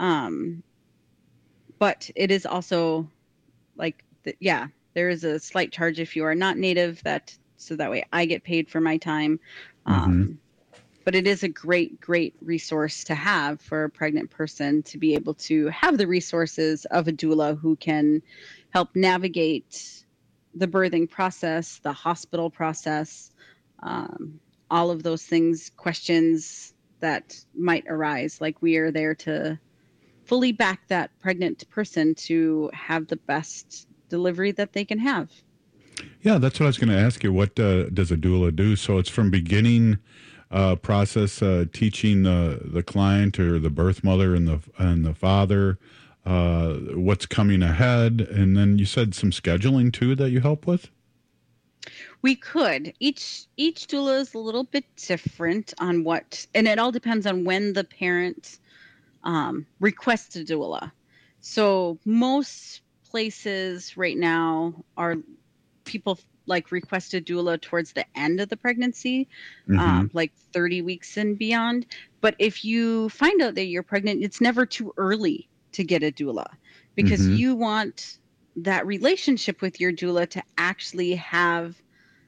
But it is also like, there is a slight charge if you are not native, so that way I get paid for my time. But it is a great, great resource to have for a pregnant person to be able to have the resources of a doula who can help navigate the birthing process, the hospital process, all of those things, questions that might arise. Like, we are there to fully back that pregnant person to have the best delivery that they can have. Yeah, that's what I was going to ask you. What does a doula do? So it's from beginning process, teaching the client or the birth mother and the father what's coming ahead, and then you said some scheduling too that you help with. We could. Each doula is a little bit different on what, and it all depends on when the parent requests a doula. So most places right now are people like request a doula towards the end of the pregnancy, like 30 weeks and beyond. But if you find out that you're pregnant, it's never too early to get a doula, because you want that relationship with your doula to actually have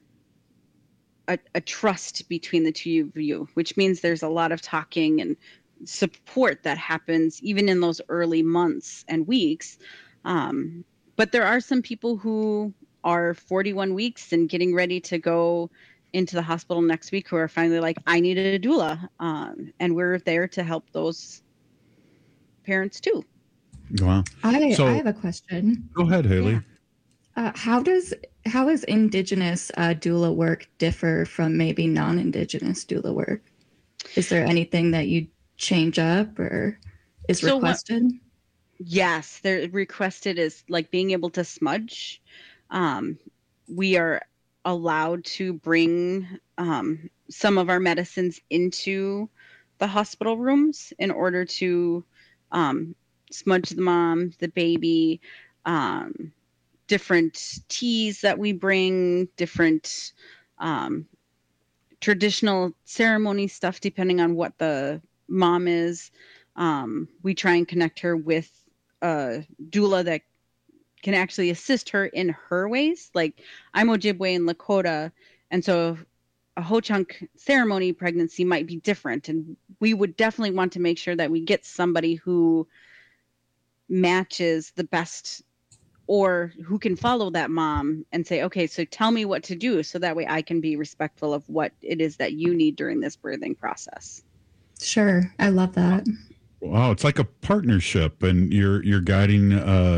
a trust between the two of you, which means there's a lot of talking and support that happens even in those early months and weeks. But there are some people who are 41 weeks and getting ready to go into the hospital next week who are finally like, I need a doula. And we're there to help those parents too. Wow. I have a question. Go ahead, Haley. Yeah. How does Indigenous doula work differ from maybe non-Indigenous doula work? Is there anything that you change up or is requested? Yes, they're requested is like being able to smudge. We are allowed to bring some of our medicines into the hospital rooms in order to smudge the mom, the baby, different teas that we bring, different traditional ceremony stuff, depending on what the mom is. We try and connect her with a doula that can actually assist her in her ways. Like, I'm Ojibwe and Lakota, and so a Ho-Chunk ceremony pregnancy might be different. And we would definitely want to make sure that we get somebody who matches the best or who can follow that mom and say, okay, so tell me what to do. So that way I can be respectful of what it is that you need during this birthing process. Sure. I love that. Wow, it's like a partnership, and you're guiding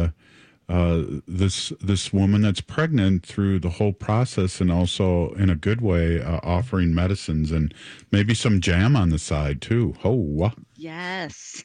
this woman that's pregnant through the whole process, and also in a good way offering medicines and maybe some jam on the side too. Oh, yes.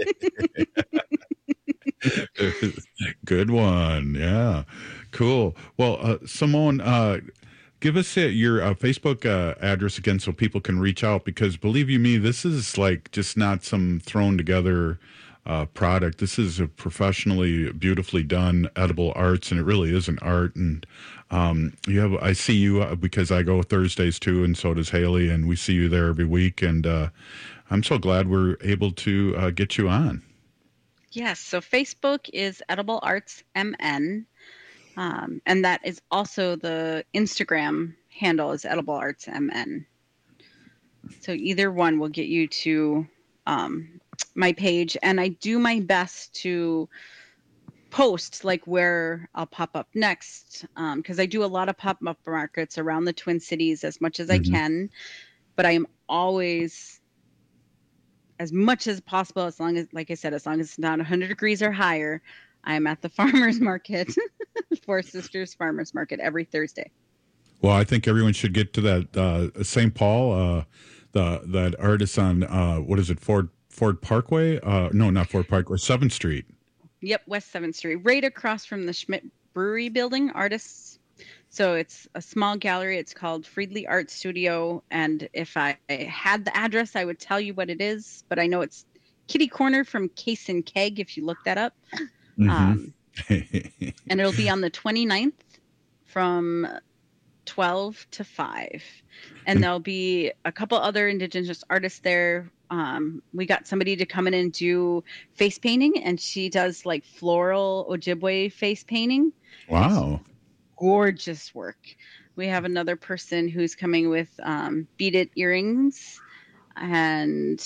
Good one. Yeah, cool. Well, Simone, give us your Facebook address again so people can reach out, because believe you me, this is like just not some thrown together product. This is a professionally, beautifully done edible arts, and it really is an art. And I see you because I go Thursdays too, and so does Haley, and we see you there every week. And I'm so glad we're able to get you on. Yes. So Facebook is Edible Arts MN. And that is also the Instagram handle is Edible Arts MN. So either one will get you to my page. And I do my best to post like where I'll pop up next, because I do a lot of pop-up markets around the Twin Cities as much as I can. But I am always, as much as possible, as long as, like I said, as long as it's not 100 degrees or higher, I'm at the farmer's market, Four Sisters Farmers Market, every Thursday. Well, I think everyone should get to that St. Paul, that artist on what is it, Ford Parkway? No, not Ford Parkway, 7th Street. Yep, West 7th Street, right across from the Schmidt Brewery building, artists. So it's a small gallery. It's called Friedley Art Studio. And if I had the address, I would tell you what it is. But I know it's kitty corner from Case and Keg, if you look that up. And it'll be on the 29th from 12 to 5. And there'll be a couple other Indigenous artists there. We got somebody to come in and do face painting, and she does like floral Ojibwe face painting. Wow. Gorgeous work. We have another person who's coming with beaded earrings, and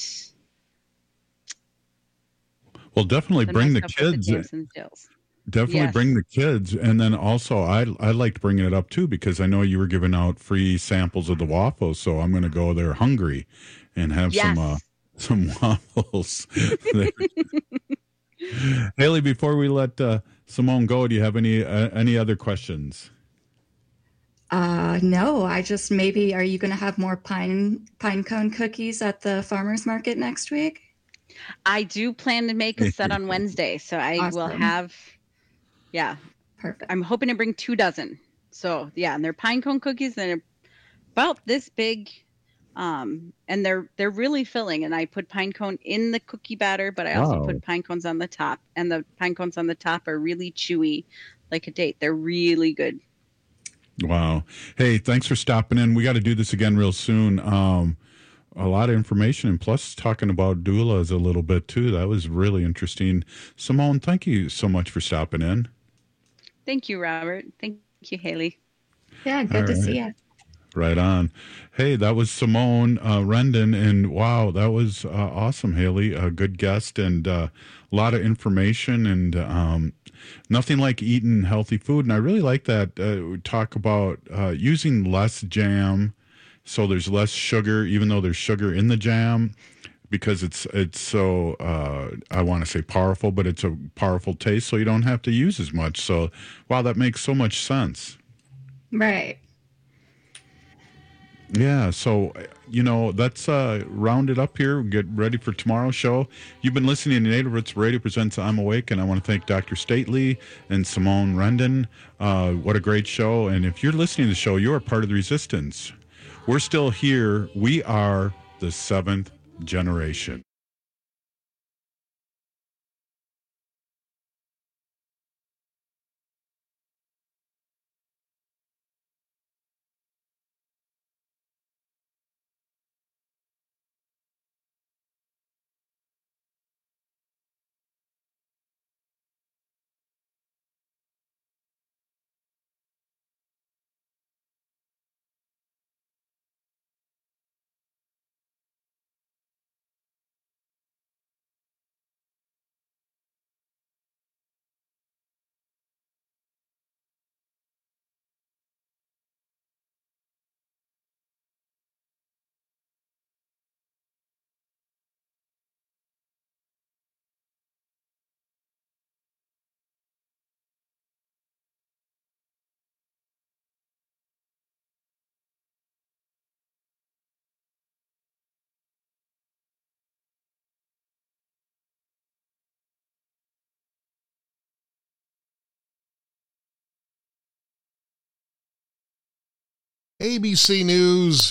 well, definitely bring the kids. Definitely bring the kids, and then also I liked bringing it up too, because I know you were giving out free samples of the waffles, so I'm going to go there hungry and have some waffles. Haley, before we let Simone go, do you have any other questions? No, I just maybe, are you going to have more pine cone cookies at the farmer's market next week? I do plan to make a set on Wednesday, so I will have, perfect. I'm hoping to bring 2 dozen. So and they're pine cone cookies, and they're about this big. And they're really filling, and I put pine cone in the cookie batter, but I also put pine cones on the top, and the pine cones on the top are really chewy, like a date. They're really good. Wow. Hey, thanks for stopping in. We got to do this again real soon. A lot of information, and plus talking about doulas a little bit too. That was really interesting. Simone, thank you so much for stopping in. Thank you, Robert. Thank you, Haley. Yeah, good to see you. Right on. Hey, that was Simone Rendon, and wow, that was awesome, Haley. A good guest, and a lot of information, and nothing like eating healthy food. And I really like that we talk about using less jam, so there's less sugar, even though there's sugar in the jam, because it's so I want to say powerful, but it's a powerful taste, so you don't have to use as much. So, wow, that makes so much sense. Right. Yeah, so, let's round it up here. Get ready for tomorrow's show. You've been listening to Native Roots Radio presents I'm Awake, and I want to thank Dr. Stately and Simone Rendon. What a great show. And if you're listening to the show, you are part of the resistance. We're still here. We are the 7th generation. ABC News.